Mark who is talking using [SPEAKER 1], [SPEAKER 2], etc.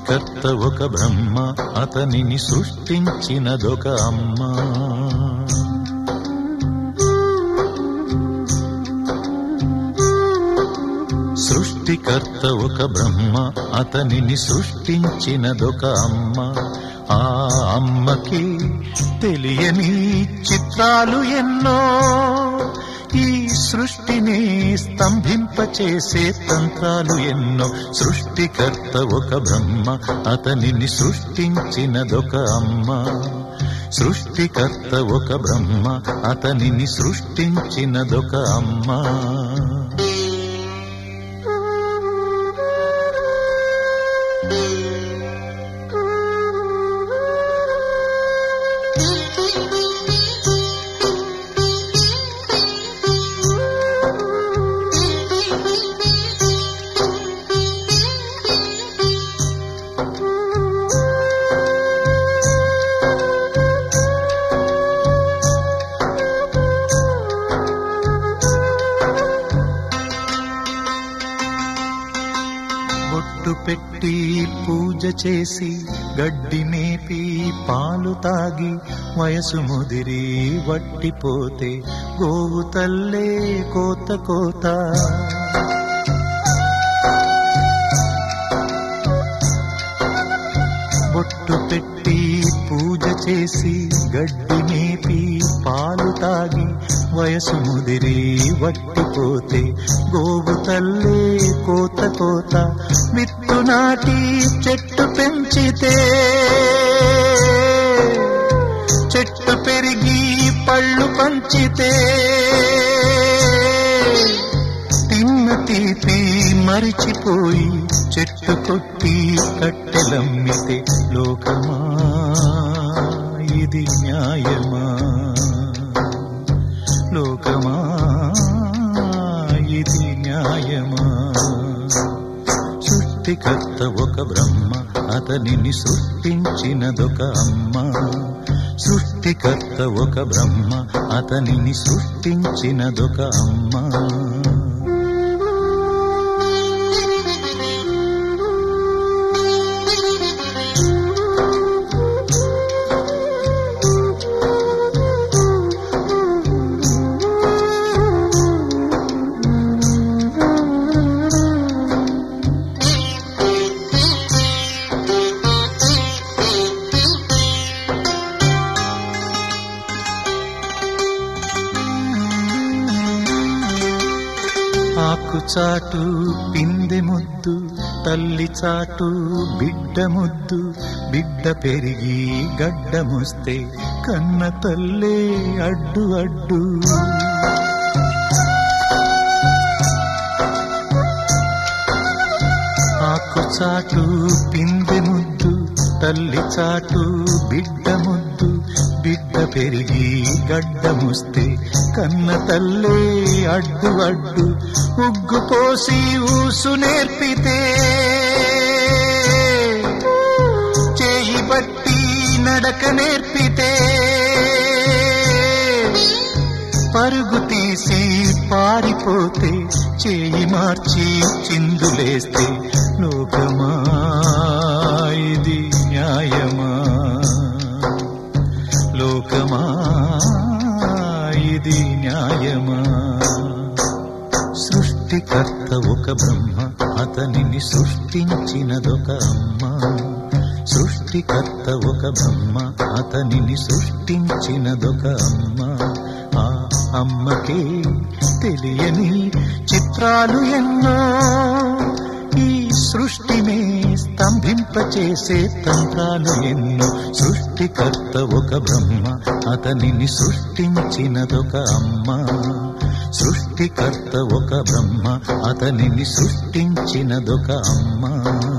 [SPEAKER 1] సృష్టికర్త ఒక బ్రహ్మ, అతనిని సృష్టించినదొక అమ్మ. సృష్టికర్త ఒక బ్రహ్మ, అతనిని సృష్టించినదొక అమ్మ. ఆ అమ్మకి తెలియని చిత్రాలు ఎన్నో, ఈ సృష్టిని స్తంభింపచేసే తంత్రాలు ఎన్నో. సృష్టికర్త ఒక బ్రహ్మ, అతనిని సృష్టించినదొక అమ్మ. సృష్టికర్త ఒక బ్రహ్మ, అతనిని సృష్టించినదొక అమ్మ. బొట్టు పెట్టి పూజ చేసి గడ్డి మేపి పాలు తాగి వయసు ముదిరి వట్టిపోతే గోవు తల్లే కోత కోత. బొట్టు పెట్టి పూజ చేసి గడ్డి మేపి పాలు తాగి వయసు ముదిరి వట్టిపోతే గోవు తల్లే కోత కోత. విత్తు నాటి చెట్టు పెంచితే చెట్టు పెరిగి పళ్ళు పంచితే తిన్న తీపి మరిచిపోయి చెట్టు కొట్టి కట్టెలమ్మితే లోకమా ఇది న్యాయమా? లోకమా ఇది న్యాయమా? సృష్టికర్త ఒక బ్రహ్మ, అతనిని సృష్టించినదొక అమ్మ. సృష్టికర్త ఒక బ్రహ్మ, అతనిని సృష్టించినదొక అమ్మ. ఆకు చాటు పిందె ముద్దు, తల్లి చాటు బిడ్డ ముద్దు. బిడ్డ పెరిగి గడ్డముస్తే కన్న తల్లే అడ్డు అడ్డు. ఆకు చాటు పిందె ముద్దు, తల్లి చాటు బిడ్డ ముద్దు. బిడ్డ పెరిగి గడ్డముస్తే కన్న తల్లే అడ్డు అడ్డు. ఉగ్గు పోసి ఊసు నేర్పితే చేయి బట్టి నడక నేర్పితే పరుగు తీసి పారిపోతే చేయి మార్చి చిందులేస్తే లోకమా ఇది న్యాయమా? లోకమా ఇది న్యాయమా? సృష్టికర్త ఒక బ్రహ్మ, అతనిని సృష్టించినదొక అమ్మ. సృష్టికర్త ఒక బ్రహ్మ, అతనిని సృష్టించినదొక అమ్మ. ఆ అమ్మకే తెలియని చిత్రాలు ఎన్నో, ఈ సృష్టినే స్తంభింపచేసే తంత్రాలు ఎన్నో. సృష్టికర్త ఒక బ్రహ్మ, అతనిని సృష్టించినదొక అమ్మ. సృష్టికర్త ఒక బ్రహ్మ, అతనిని సృష్టించినదొక అమ్మ.